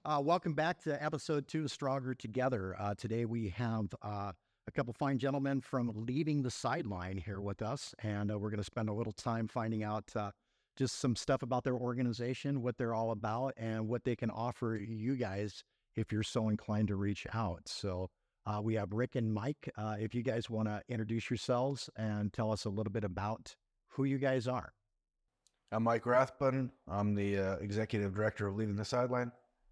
Welcome back to episode 2 of Stronger Together. Today we have a couple fine gentlemen from Leading the Sideline here with us, and we're going to spend a little time finding out just some stuff about their organization, what they're all about, and what they can offer you guys if you're so inclined to reach out. So we have Rick and Mike. If you guys want to introduce yourselves and tell us a little bit about who you guys are. I'm Mike Rathbun. I'm the Executive Director of Leading the Sideline.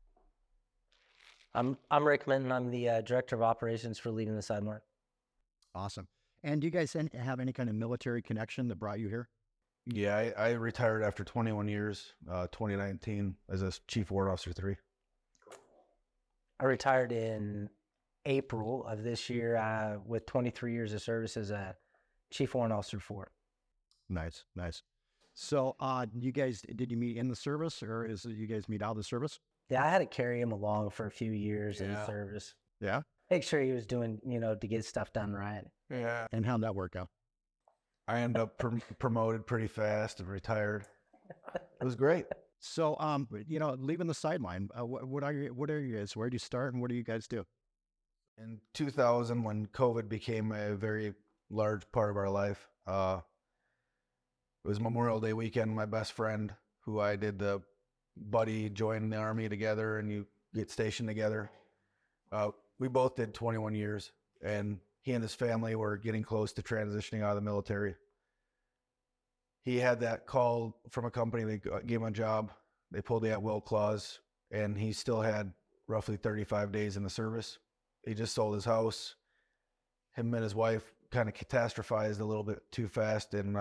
I'm Rickman. I'm the Director of Operations for Leading the Sideline. Awesome. And do you guys have any kind of military connection that brought you here? Yeah, I retired after 21 years, 2019, as a Chief Warrant Officer 3. I retired in April of this year with 23 years of service as a Chief Warrant Officer 4. Nice. So you guys, did you meet in the service, or you guys meet out of the service? Yeah, I had to carry him along for a few years in the service. Yeah? Make sure he was doing, to get stuff done right. Yeah. And how'd that work out? I ended up promoted pretty fast and retired. It was great. So, leaving the sideline, what are you guys? Where do you start and what do you guys do? In 2000, when COVID became a very large part of our life, it was Memorial Day weekend. My best friend, who I did the buddy joined the Army together, and you get stationed together. We both did 21 years, and he and his family were getting close to transitioning out of the military. He had that call from a company that gave him a job. They pulled the at-will clause, and he still had roughly 35 days in the service. He just sold his house. Him and his wife kind of catastrophized a little bit too fast, and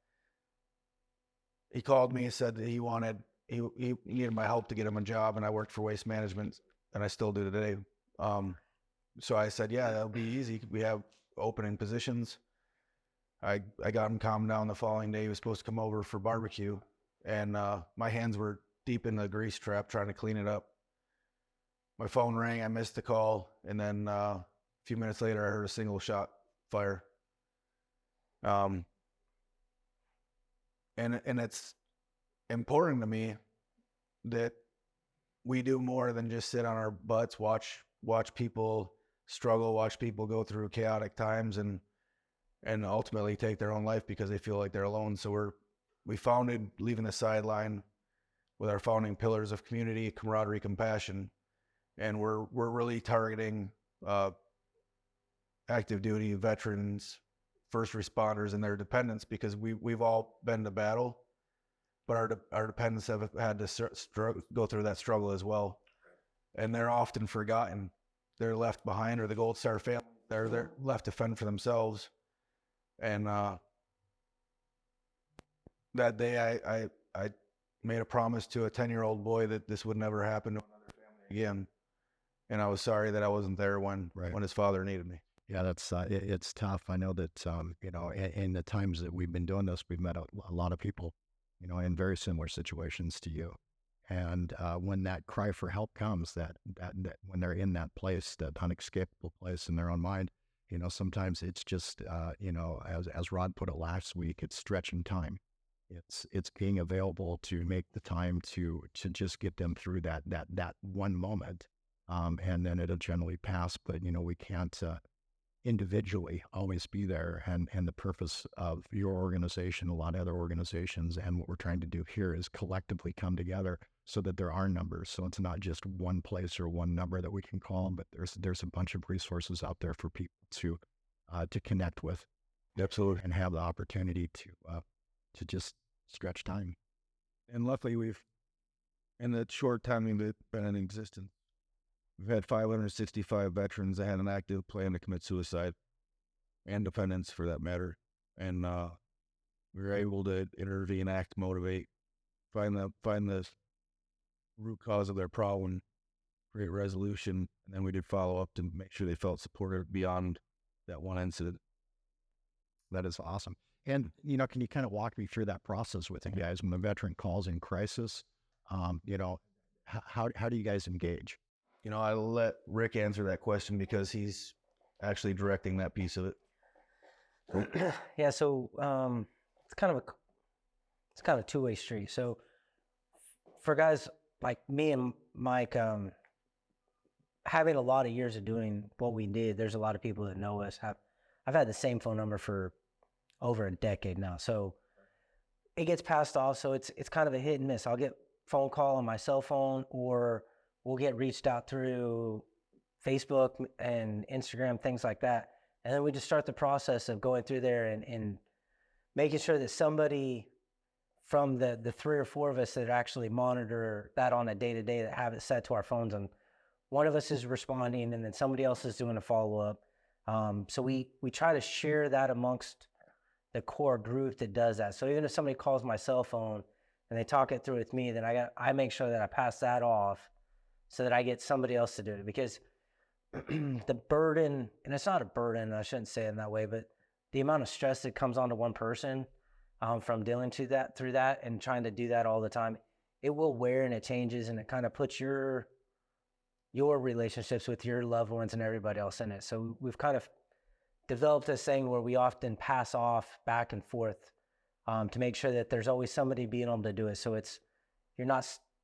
he called me and said that he needed my help to get him a job, and I worked for Waste Management, and I still do today. So I said, yeah, that'll be easy. We have opening positions. I got him calmed down the following day. He was supposed to come over for barbecue, and my hands were deep in the grease trap trying to clean it up. My phone rang. I missed the call, and then a few minutes later, I heard a single shot fire. And it's important to me that we do more than just sit on our butts, watch people struggle, watch people go through chaotic times, and ultimately take their own life because they feel like they're alone. So we founded Leaving the Sideline with our founding pillars of community, camaraderie, compassion, and we're really targeting active duty veterans, first responders, and their dependents, because we've all been to battle, but our dependents have had to go through that struggle as well. And they're often forgotten. They're left behind, or the Gold Star family, they're left to fend for themselves. And that day I made a promise to a 10-year-old boy that this would never happen to another family again. And I was sorry that I wasn't there when his father needed me. Yeah, that's it's tough. I know that in the times that we've been doing this, we've met a lot of people, in very similar situations to you. And when that cry for help comes, that when they're in that place, that unescapable place in their own mind, sometimes it's just as Rod put it last week, it's stretching time. It's being available to make the time to just get them through that one moment, and then it'll generally pass. But we can't individually always be there, and the purpose of your organization, a lot of other organizations, and what we're trying to do here is collectively come together so that there are numbers. So it's not just one place or one number that we can call, but there's a bunch of resources out there for people to connect with. Absolutely. And have the opportunity to just stretch time. And luckily in the short time we've been in existence, we've had 565 veterans that had an active plan to commit suicide, and dependents for that matter. And we were able to intervene, act, motivate, find the root cause of their problem, create resolution, and then we did follow up to make sure they felt supported beyond that one incident. That is awesome. And, can you kind of walk me through that process with you guys when the veteran calls in crisis? How do you guys engage? I'll let Rick answer that question because he's actually directing that piece of it. Yeah, so it's kind of a two-way street. So for guys like me and Mike, having a lot of years of doing what we did, there's a lot of people that know us. I've had the same phone number for over a decade now. So it gets passed off. So it's kind of a hit and miss. I'll get phone call on my cell phone, or we'll get reached out through Facebook and Instagram, things like that. And then we just start the process of going through there and making sure that somebody from the 3 or 4 of us that actually monitor that on a day-to-day, that have it set to our phones, and one of us is responding and then somebody else is doing a follow-up. So we try to share that amongst the core group that does that. So even if somebody calls my cell phone and they talk it through with me, then I make sure that I pass that off so that I get somebody else to do it. Because the burden, and it's not a burden, I shouldn't say it in that way, but the amount of stress that comes onto one person from dealing through that and trying to do that all the time, it will wear and it changes, and it kind of puts your relationships with your loved ones and everybody else in it. So we've kind of developed this thing where we often pass off back and forth to make sure that there's always somebody being able to do it. So you're not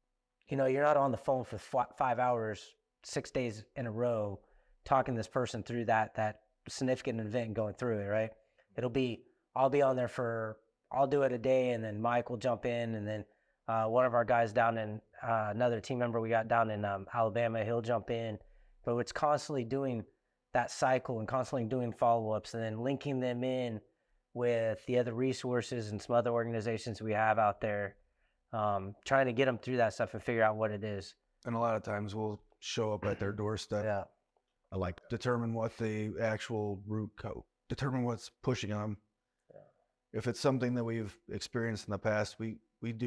on the phone for 5 hours, 6 days in a row, talking to this person through that significant event and going through it, right? I'll be on there I'll do it a day, and then Mike will jump in, and then one of our guys down in, another team member we got down in Alabama, he'll jump in. But it's constantly doing that cycle and constantly doing follow-ups and then linking them in with the other resources and some other organizations we have out there, trying to get them through that stuff and figure out what it is. And a lot of times we'll show up at their doorstep. Yeah. I like Determine what the actual determine what's pushing them. Yeah. If it's something that we've experienced in the past, we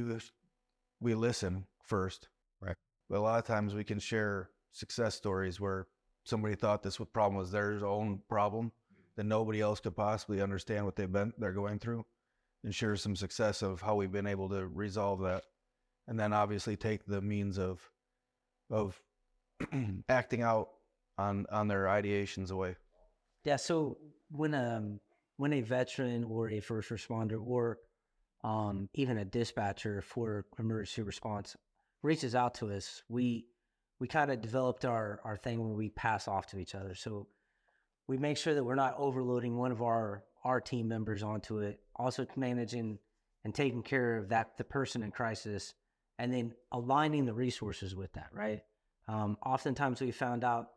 listen first. Right. But a lot of times we can share success stories where somebody thought this problem was their own problem, that nobody else could possibly understand what they're going through, and share some success of how we've been able to resolve that. And then obviously take the means of acting out on their ideations away. Yeah. So when a veteran or a first responder or even a dispatcher for emergency response reaches out to us, we kind of developed our thing where we pass off to each other. So we make sure that we're not overloading one of our team members onto it, also managing and taking care of the person in crisis, and then aligning the resources with that, right? Oftentimes we found out,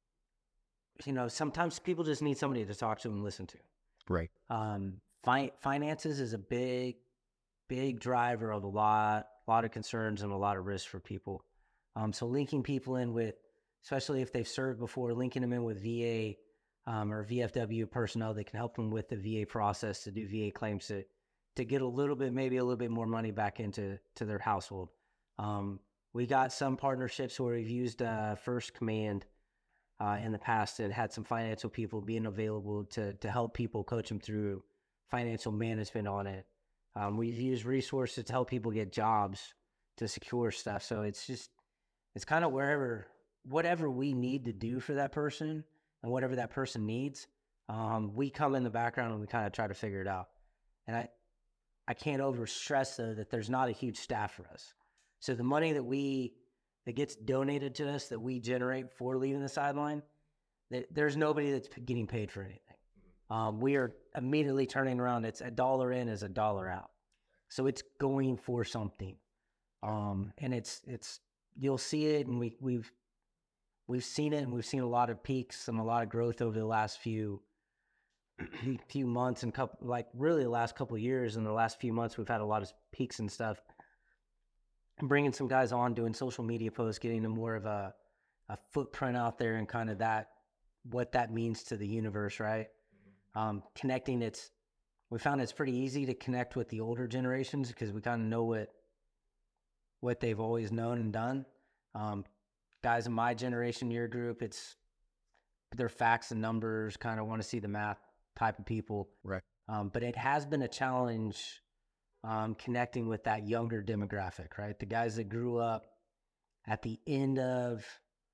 sometimes people just need somebody to talk to and listen to. Right. Finances is a big driver of a lot of concerns and a lot of risks for people. So linking people in with, especially if they've served before, linking them in with VA or VFW personnel that can help them with the VA process to do VA claims to get maybe a little bit more money back into their household. We got some partnerships where we've used First Command in the past and had some financial people being available to help people, coach them through financial management on it. We've used resources to help people get jobs, to secure stuff. So it's kind of whatever we need to do for that person and whatever that person needs, we come in the background and we kind of try to figure it out. And I can't over stress though that there's not a huge staff for us. So the money that gets donated to us that we generate for leaving the sideline, there's nobody that's getting paid for anything. We are immediately turning around. It's $1 in is $1 out. So it's going for something. And it's you'll see it, and we've seen it, and we've seen a lot of peaks and a lot of growth over the last few months and really the last couple of years. In the last few months, we've had a lot of peaks and stuff. And bringing some guys on, doing social media posts, getting them more of a footprint out there, and kind of what that means to the universe, right? Connecting, we found it's pretty easy to connect with the older generations because we kind of know what they've always known and done. Guys in my generation, your group, they're facts and numbers, kind of want to see the math type of people. Right. But it has been a challenge connecting with that younger demographic, right? The guys that grew up at the end of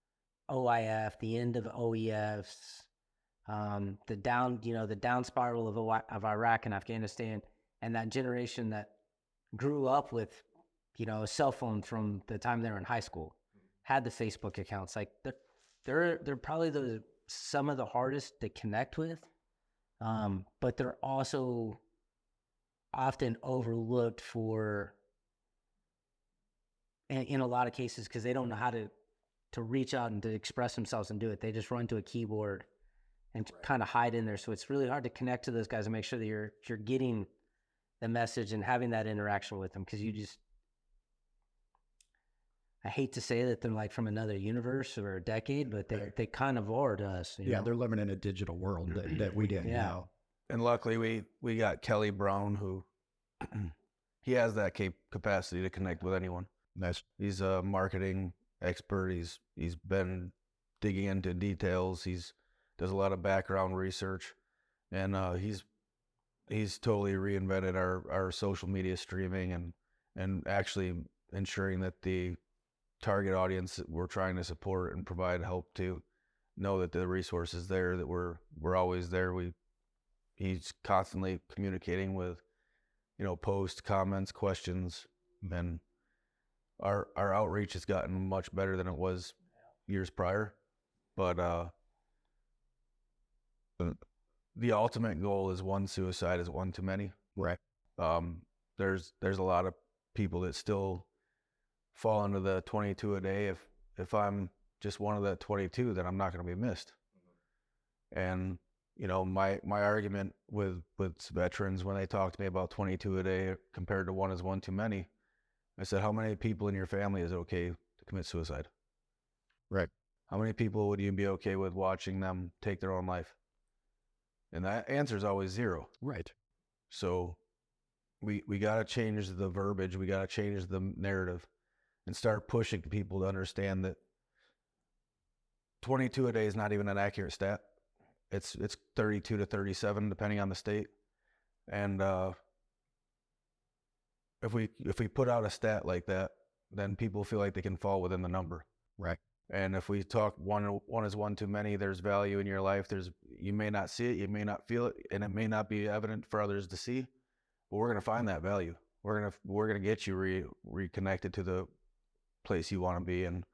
OIF, the end of OEFs, the down spiral of Iraq and Afghanistan, and that generation that grew up with, a cell phone from the time they were in high school, had the Facebook accounts. Like they're probably some of the hardest to connect with, but they're also often overlooked in a lot of cases because they don't know how to reach out and to express themselves and do it. They just run to a keyboard and kind of hide in there. So it's really hard to connect to those guys and make sure that you're getting the message and having that interaction with them, because I hate to say that they're like from another universe or a decade, but they kind of are to us. You know? They're living in a digital world that we didn't know. And luckily we got Kelly Brown, who he has that capacity to connect with anyone. Nice. He's a marketing expert. He's been digging into details. Does a lot of background research, and he's totally reinvented our social media streaming and actually ensuring that the target audience that we're trying to support and provide help to know that the resources there, that we're always there. He's constantly communicating with, posts, comments, questions, and our outreach has gotten much better than it was years prior. But the ultimate goal is one suicide is one too many. Right. There's a lot of people that still fall into the 22 a day. If I'm just one of the 22, then I'm not going to be missed. And my argument with veterans when they talk to me about 22 a day compared to one is one too many, I said, how many people in your family is it okay to commit suicide? Right. How many people would you be okay with watching them take their own life? And that answer is always zero. Right. So we got to change the verbiage. We got to change the narrative and start pushing people to understand that 22 a day is not even an accurate stat. It's 32 to 37, depending on the state. And if we put out a stat like that, then people feel like they can fall within the number. Right. And if we talk one is one too many, there's value in your life. You may not see it, you may not feel it, and it may not be evident for others to see. But we're gonna find that value. We're gonna get you reconnected to the place you want to be, and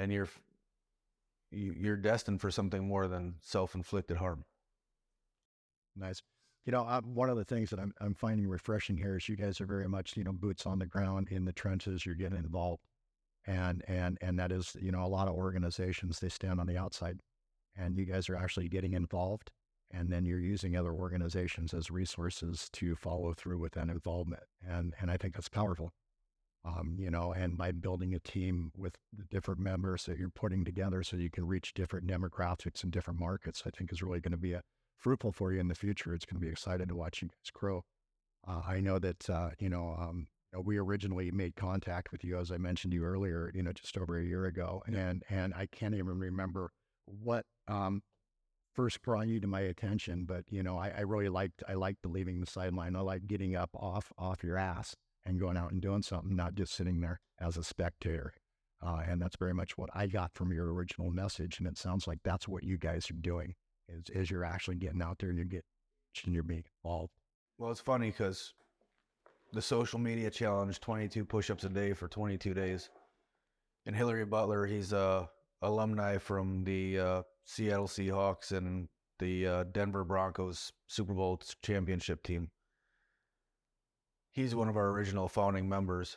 you're destined for something more than self-inflicted harm. Nice. One of the things that I'm finding refreshing here is you guys are very much, boots on the ground in the trenches. You're getting involved. And that is, a lot of organizations, they stand on the outside, and you guys are actually getting involved, and then you're using other organizations as resources to follow through with that involvement. And I think that's powerful. And by building a team with the different members that you're putting together so you can reach different demographics and different markets, I think is really going to be fruitful for you in the future. It's going to be exciting to watch you guys grow. I know that, we originally made contact with you, as I mentioned to you earlier, just over a year ago. And I can't even remember what first brought you to my attention, but, I really liked the leaving the sideline. I like getting up off your ass and going out and doing something, not just sitting there as a spectator. And that's very much what I got from your original message. And it sounds like that's what you guys are doing, is you're actually getting out there and you're being involved. Well, it's funny because the social media challenge, 22 push-ups a day for 22 days. And Hillary Butler, he's a alumni from the Seattle Seahawks and the Denver Broncos Super Bowl championship team. He's one of our original founding members.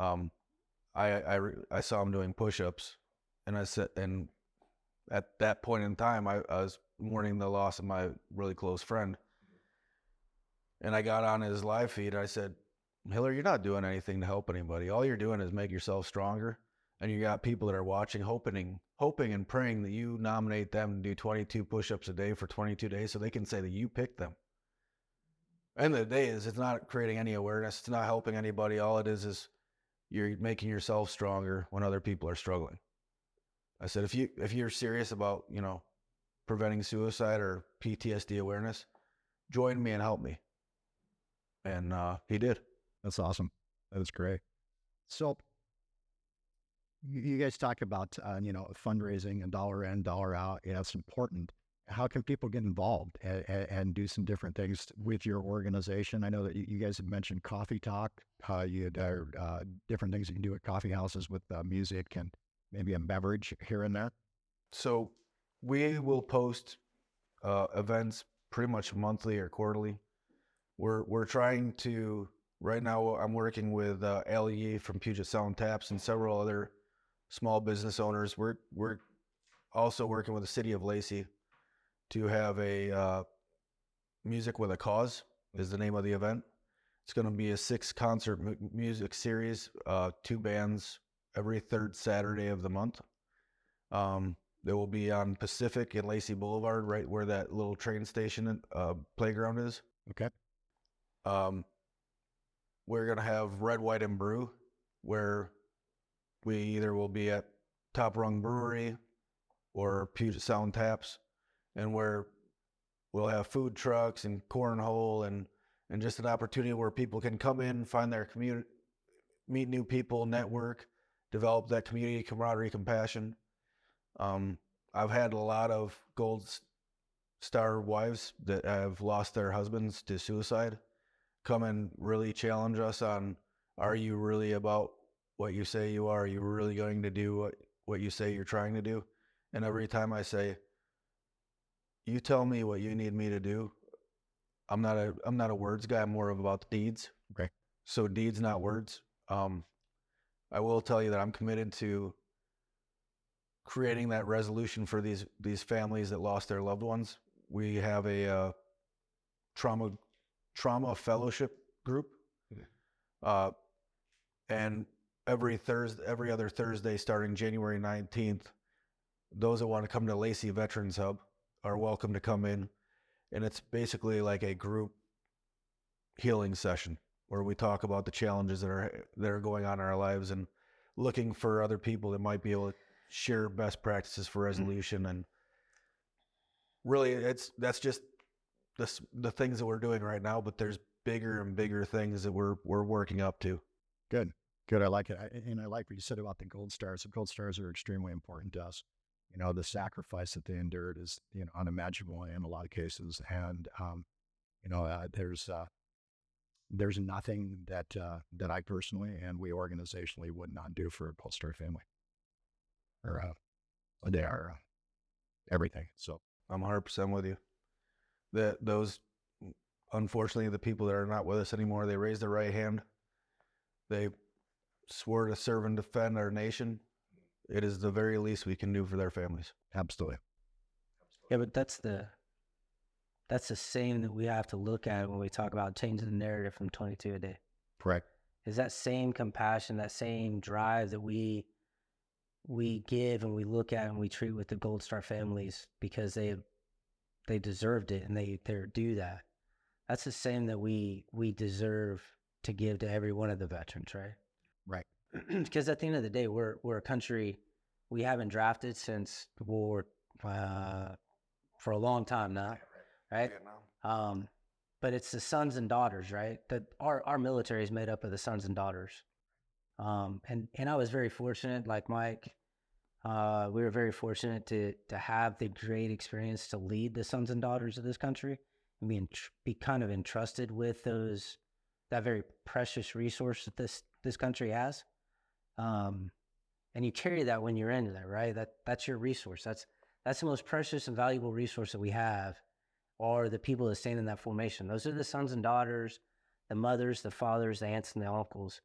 I saw him doing push-ups, and I said, and at that point in time, I was mourning the loss of my really close friend. And I got on his live feed, and I said, Hillary, you're not doing anything to help anybody. All you're doing is make yourself stronger. And you got people that are watching, hoping and praying that you nominate them to do 22 push-ups a day for 22 days so they can say that you picked them. End of the day is it's not creating any awareness. It's not helping anybody. All it is you're making yourself stronger when other people are struggling. I said, if you're serious about, preventing suicide or PTSD awareness, join me and help me. And he did. That's awesome. That is great. So you guys talk about, fundraising and dollar in, dollar out. It's important. How can people get involved and do some different things with your organization? I know that you guys have mentioned Coffee Talk. You had different things you can do at coffee houses with music and maybe a beverage here and there. So we will post events pretty much monthly or quarterly. We're trying to right now. I'm working with LE from Puget Sound Taps and several other small business owners. We're also working with the city of Lacey to have a Music with a Cause is the name of the event. It's going to be a 6-concert music series, 2 bands every third Saturday of the month. They will be on Pacific and Lacey Boulevard, right where that little train station playground is. Okay. We're going to have Red, White, and Brew, where we either will be at Top Rung Brewery or Puget Sound Taps, and where we'll have food trucks and cornhole and just an opportunity where people can come in, find their community, meet new people, network, develop that community camaraderie, compassion. I've had a lot of Gold Star wives that have lost their husbands to suicide come and really challenge us on, are you really about what you say you are? Are you really going to do what you say you're trying to do? And every time I say, you tell me what you need me to do, I'm not a words guy. I'm more of about the deeds. Okay. So deeds, not words. I will tell you that I'm committed to creating that resolution for these families that lost their loved ones. We have a trauma fellowship group, and every other Thursday, starting January 19th, those that want to come to Lacey Veterans Hub are welcome to come in, and it's basically like a group healing session where we talk about the challenges that are going on in our lives and looking for other people that might be able to share best practices for resolution. And really, that's just the things that we're doing right now, but there's bigger and bigger things that we're working up to. Good. I like it. And I like what you said about the Gold Stars. The Gold Stars are extremely important to us. You know, the sacrifice that they endured is, unimaginable in a lot of cases. And, there's nothing that I personally and we organizationally would not do for a Gold Star family. Or they are everything. So I'm 100% with you. Those, unfortunately, the people that are not with us anymore, they raised their right hand. They swore to serve and defend our nation. It is the very least we can do for their families. absolutely. Yeah, but that's the same that we have to look at when we talk about changing the narrative from 22 a day. Correct. Is that same compassion, that same drive that we give and we look at and we treat with the Gold Star families because they deserved it and they're due that. That's the same that we deserve to give to every one of the veterans, right? Right. Because at the end of the day, we're a country we haven't drafted since the war for a long time now, right? But it's the sons and daughters, right? That our military is made up of the sons and daughters. And I was very fortunate, like Mike. We were very fortunate to have the great experience to lead the sons and daughters of this country and be kind of entrusted with that very precious resource that this country has. And you carry that when you're into that, right? That's your resource. That's the most precious and valuable resource that we have, are the people that stand in that formation. Those are the sons and daughters, the mothers, the fathers, the aunts, and the uncles.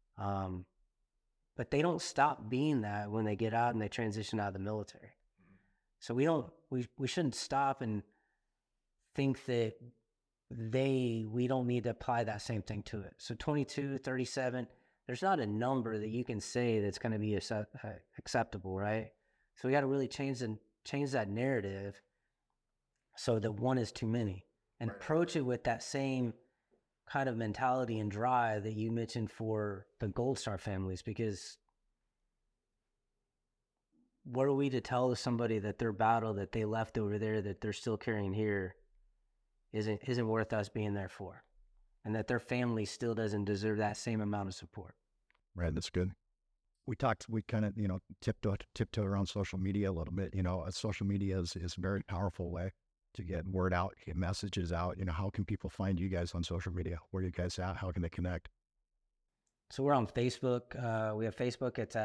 But they don't stop being that when they get out and they transition out of the military. So we shouldn't stop and think that we don't need to apply that same thing to it. So 22, 37, there's not a number that you can say that's going to be acceptable, right? So we got to really change that narrative so that one is too many, and approach it with that same kind of mentality and drive that you mentioned for the Gold Star families. Because what are we to tell somebody that their battle that they left over there that they're still carrying here isn't worth us being there for, and that their family still doesn't deserve that same amount of support? Right. That's good. We kind of, tiptoe around social media a little bit. Social media is a very powerful way to get word out, get messages out. How can people find you guys on social media? Where are you guys at? How can they connect? So we're on Facebook. We have Facebook. It's at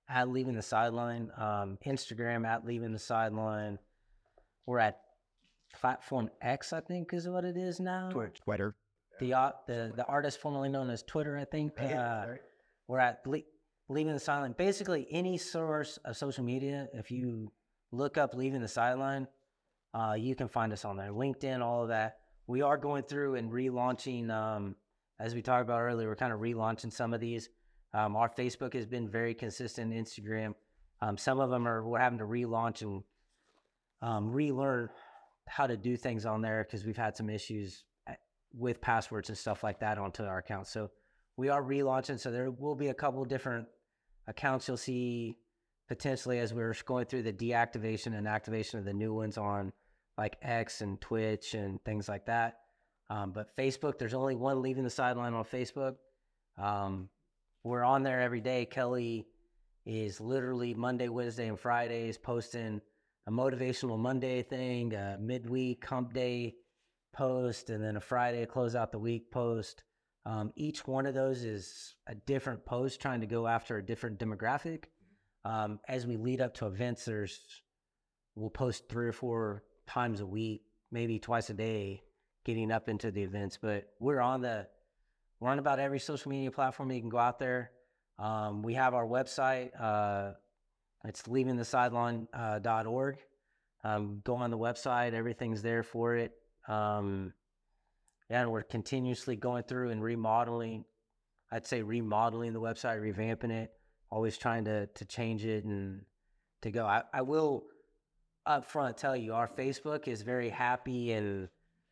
at Leaving the Sideline. Instagram at Leaving the Sideline. We're at Platform X, I think is what it is now. Twitter. The artist formerly known as Twitter, I think. We're at Leaving the Sideline. Basically, any source of social media, if you look up Leaving the Sideline, you can find us on there. LinkedIn, all of that. We are going through and relaunching, as we talked about earlier, we're kind of relaunching some of these. Our Facebook has been very consistent, Instagram. Some of them we're having to relaunch and relearn how to do things on there because we've had some issues with passwords and stuff like that onto our account. So we are relaunching. So there will be a couple different accounts you'll see potentially as we're going through the deactivation and activation of the new ones on like X and Twitch and things like that. But Facebook, there's only one Leaving the Sideline on Facebook. We're on there every day. Kelly is literally Monday, Wednesday, and Fridays posting a motivational Monday thing, a midweek hump day post, and then a Friday close out the week post. Each one of those is a different post trying to go after a different demographic. As we lead up to events, we'll post 3 or 4 times a week, maybe twice a day, getting up into the events. But we're on about every social media platform. You can go out there. We have our website. It's leavingthesideline.org. Go on the website. Everything's there for it. And we're continuously going through and remodeling. I'd say remodeling the website, revamping it, always trying to change it and to go. I will up front tell you, our Facebook is very happy and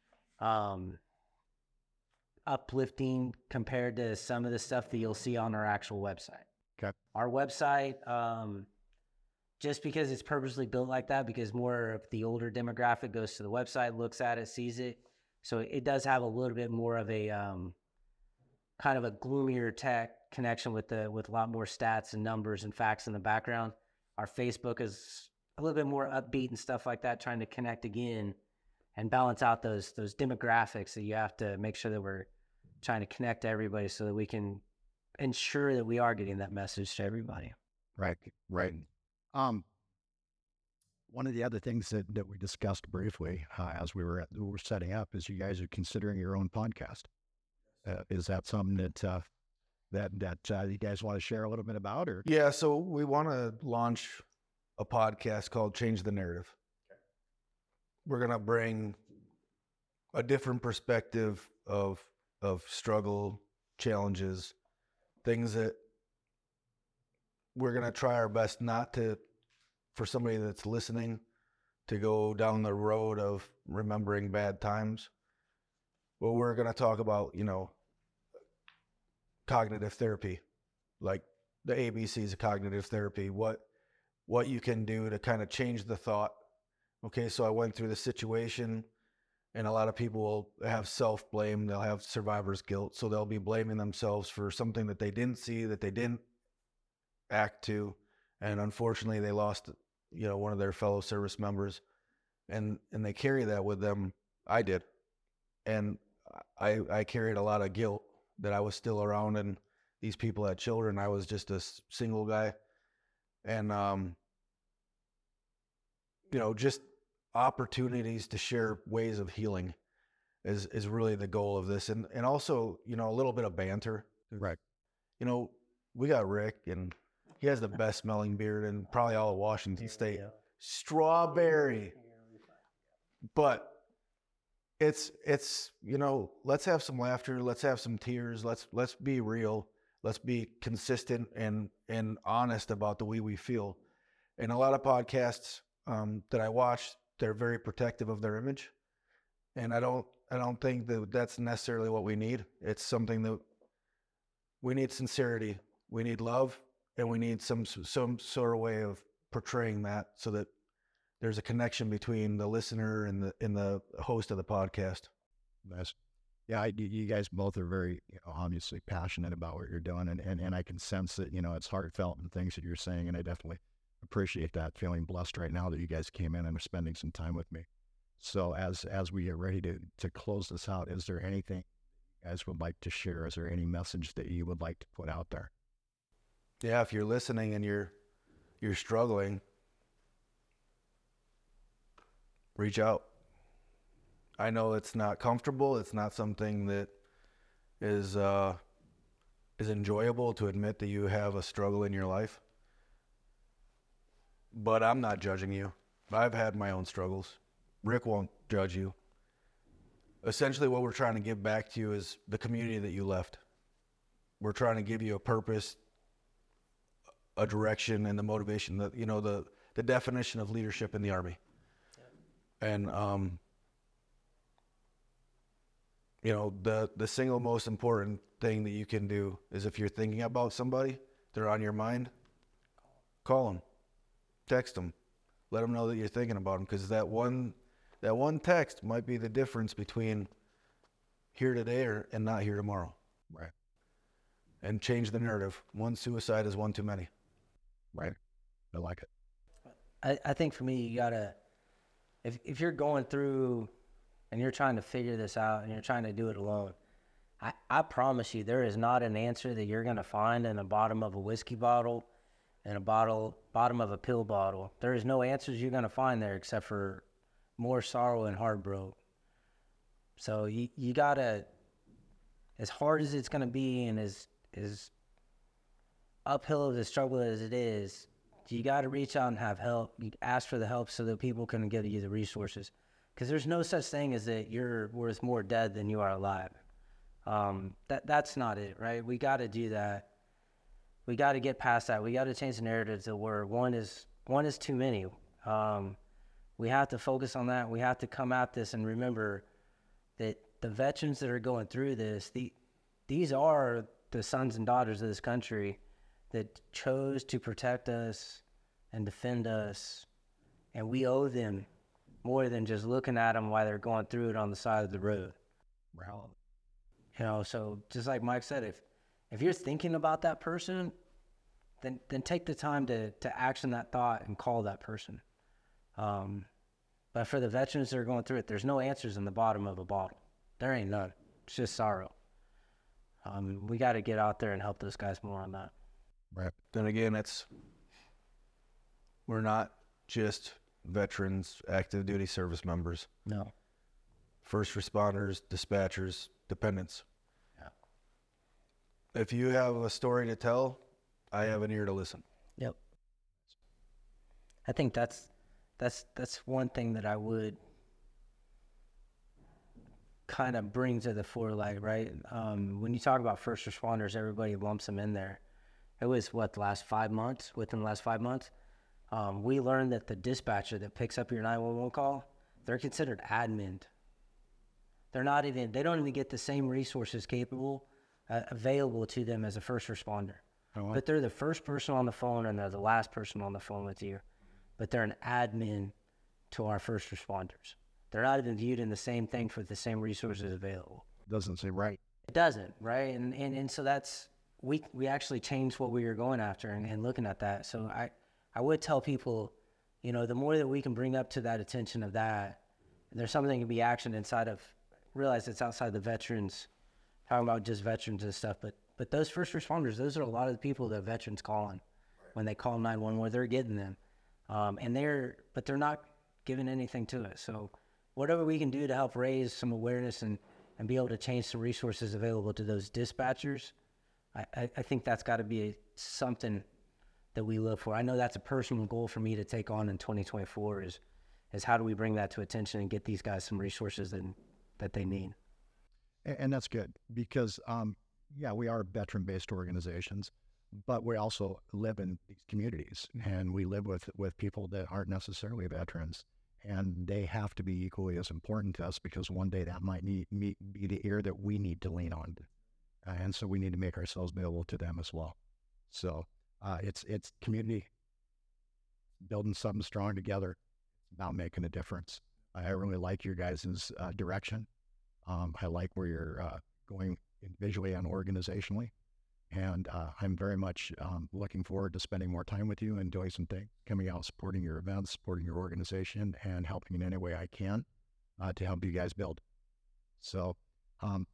uplifting compared to some of the stuff that you'll see on our actual website. Okay. Our website, just because it's purposely built like that, because more of the older demographic goes to the website, looks at it, sees it. So it does have a little bit more of a kind of a gloomier tech connection with a lot more stats and numbers and facts in the background. Our Facebook is a little bit more upbeat and stuff like that, trying to connect again and balance out those demographics that you have to make sure that we're trying to connect to everybody so that we can ensure that we are getting that message to everybody. Right. One of the other things that we discussed briefly as we were setting up is you guys are considering your own podcast. Is that something that you guys want to share a little bit about? Or Yeah, so we want to launch a podcast called Change the Narrative. We're going to bring a different perspective of struggle, challenges, things that we're going to try our best not to, for somebody that's listening, to go down the road of remembering bad times. But we're going to talk about, cognitive therapy, like the ABCs of cognitive therapy, what you can do to kind of change the thought. Okay, so I went through the situation, and a lot of people will have self-blame. They'll have survivor's guilt. So they'll be blaming themselves for something that they didn't see, that they didn't act to. And unfortunately, they lost, one of their fellow service members. And they carry that with them. I did. And I carried a lot of guilt that I was still around, and these people had children. I was just a single guy. And, just opportunities to share ways of healing is really the goal of this. And also, a little bit of banter. right. We got Rick, and he has the best smelling beard in probably all of Washington State. Strawberry. But it's let's have some laughter, let's have some tears, let's be real, let's be consistent and honest about the way we feel. And a lot of podcasts that I watch, they're very protective of their image, and I don't think that that's necessarily what we need. It's something that we need: sincerity, we need love, and we need some sort of way of portraying that so that there's a connection between the listener and the host of the podcast. Nice. Yeah, you guys both are very obviously passionate about what you're doing, and I can sense that it's heartfelt and things that you're saying, and I definitely appreciate that. Feeling blessed right now that you guys came in and are spending some time with me. So as we get ready to close this out, is there anything you guys would like to share? Is there any message that you would like to put out there? Yeah, if you're listening and you're you're struggling, reach out. I know it's not comfortable. It's not something that is enjoyable to admit that you have a struggle in your life. But I'm not judging you. I've had my own struggles. Rick won't judge you. Essentially, what we're trying to give back to you is the community that you left. We're trying to give you a purpose, a direction, and the motivation, the definition of leadership in the Army. And the single most important thing that you can do is, if you're thinking about somebody, they're on your mind, call them, text them, let them know that you're thinking about them, because that one text might be the difference between here today and not here tomorrow. Right. And change the narrative. One suicide is one too many. Right. I like it. I think for me, you gotta, if you're going through and you're trying to figure this out and you're trying to do it alone, I promise you, there is not an answer that you're gonna find in the bottom of a whiskey bottle and bottom of a pill bottle. There is no answers you're gonna find there except for more sorrow and heartbreak. So you gotta, as hard as it's gonna be and as uphill of the struggle as it is, you got to reach out and have help. You ask for the help so that people can give you the resources, because there's no such thing as that you're worth more dead than you are alive. That's not it, right? We got to do that. We got to get past that. We got to change the narrative to where one is too many. We have to focus on that. We have to come at this and remember that the veterans that are going through this, these are the sons and daughters of this country that chose to protect us and defend us, and we owe them more than just looking at them while they're going through it on the side of the road. Wow. So just like Mike said, if you're thinking about that person, then take the time to action that thought and call that person. But for the veterans that are going through it, there's no answers in the bottom of a bottle. There ain't none. It's just sorrow. We got to get out there and help those guys more on that. Right. Then again, we're not just veterans, active duty service members. No. First responders, dispatchers, dependents. Yeah. If you have a story to tell, I have an ear to listen. Yep. I think that's one thing that I would kind of bring to the forelight, right? When you talk about first responders, everybody lumps them in there. It was within the last 5 months, we learned that the dispatcher that picks up your 911 call, they're considered admin. They don't even get the same resources available to them as a first responder. Oh, wow. But they're the first person on the phone and they're the last person on the phone with you. But they're an admin to our first responders. They're not even viewed in the same thing for the same resources available. Doesn't seem right. It doesn't, right? And so that's, we actually changed what we were going after and looking at that. So I would tell people, the more that we can bring up to that attention of that, there's something that can be actioned inside of, realize it's outside the veterans, talking about just veterans and stuff, but those first responders, those are a lot of the people that veterans call on. When they call 911, they're getting them. But they're not giving anything to us. So whatever we can do to help raise some awareness and be able to change some resources available to those dispatchers, I think that's got to be something that we look for. I know that's a personal goal for me to take on in 2024 is how do we bring that to attention and get these guys some resources that they need. And that's good because, we are veteran-based organizations, but we also live in these communities and we live with people that aren't necessarily veterans, and they have to be equally as important to us because one day that might be the ear that we need to lean on. And so we need to make ourselves available to them as well. So it's community, building something strong together, about making a difference. I really like your guys' direction. I like where you're going visually and organizationally. And I'm very much looking forward to spending more time with you and doing some things, coming out, supporting your events, supporting your organization, and helping in any way I can to help you guys build. So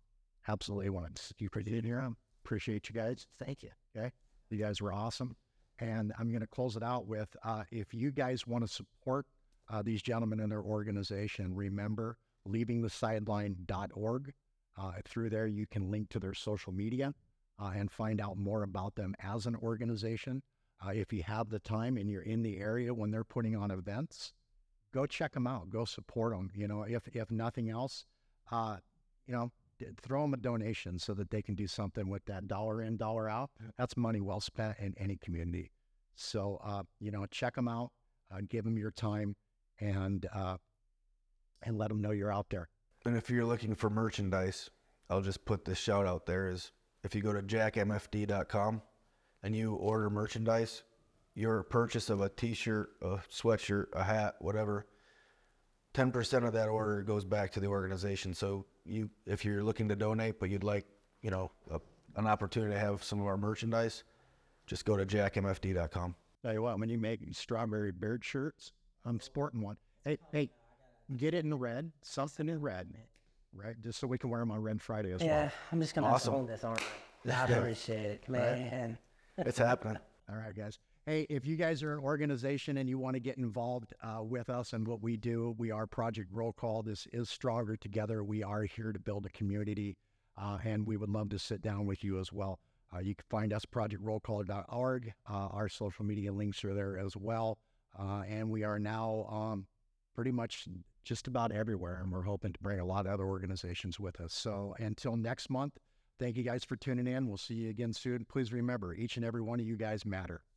absolutely want to keep it in here. Appreciate you guys. Thank you. Okay. You guys were awesome. And I'm going to close it out with, if you guys want to support these gentlemen in their organization, remember leavingthesideline.org. Through there, you can link to their social media and find out more about them as an organization. If you have the time and you're in the area when they're putting on events, go check them out. Go support them. You know, if nothing else, you know, throw them a donation so that they can do something with that dollar in, dollar out. That's money well spent in any community. So, you know, check them out, give them your time, and let them know you're out there. And if you're looking for merchandise, I'll just put this shout out there is if you go to jackmfd.com and you order merchandise, your purchase of a t-shirt, a sweatshirt, a hat, whatever, 10% of that order goes back to the organization. So if you're looking to donate, but you'd like, you know, an opportunity to have some of our merchandise, just go to jackmfd.com. Tell you what, when you make strawberry beard shirts, I'm sporting one. Hey, get it in red, something in red, right? Just so we can wear them on Red Friday as well. Yeah, I'm just gonna Awesome. own this armor. I appreciate it, man. It's happening. All right, guys. Hey, if you guys are an organization and you want to get involved with us and what we do, we are Project Roll Call. This is Stronger Together. We are here to build a community, and we would love to sit down with you as well. You can find us projectrollcall.org. Our social media links are there as well. And we are now pretty much just about everywhere, and we're hoping to bring a lot of other organizations with us. So until next month, thank you guys for tuning in. We'll see you again soon. Please remember, each and every one of you guys matter.